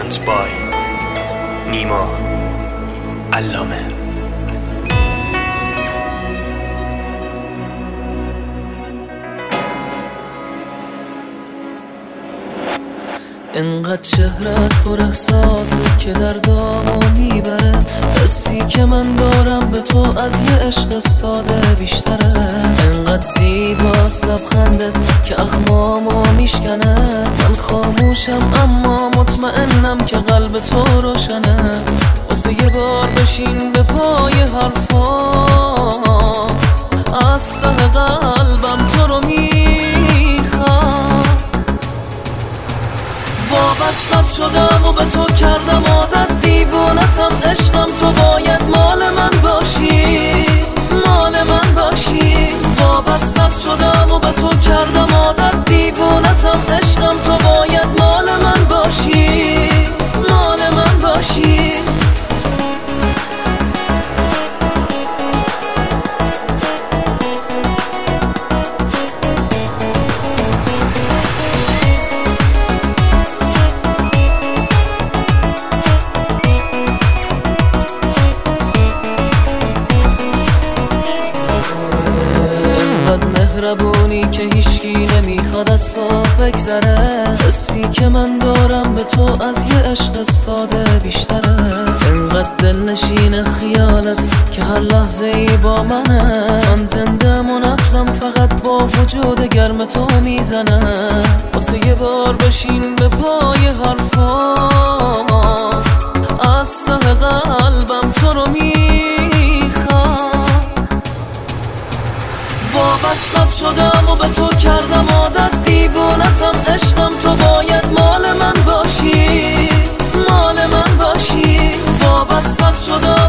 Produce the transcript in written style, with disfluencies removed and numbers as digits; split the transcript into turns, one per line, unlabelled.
Edit by نیما علامه.
انقدر چهرت پر احساسه که دردامو میبره، حسی که من دارم به تو از یه عشق ساده بیشتره. انقدر زیباست لبخندت که اخمامو میشکنه، من خاموشم اما مطمئنم که قلب تو روشنه. واسه یه بار بشین به پای حرفا، از ته قلبم تو رو میخوام. وابستت شدم و به تو کردم عادت، دیوونتم عشقم، تو باید مال من باشی، مال من باشی. وابستت شدم و به تو کردم عادت، دیوونتم عشقم، تو باید مال من باشی، مال من باشی. مهربونی که هیچکی نمیخواد از تو بگذره، حسی که من دارم به تو از یه عشق ساده بیشتره. انقدر دلنشین خیالت که هر لحظه ای با منه، من زنده منبزم فقط با وجود گرم تو میزنه. واسه یه بار بشین به پای حرفا، از ته قلبم تو رو میخوام. وابستت شدم و به تو کردم عادت، دیوونتم عشقم، تو باید مال من باشی، مال من باشی. وابستت شدم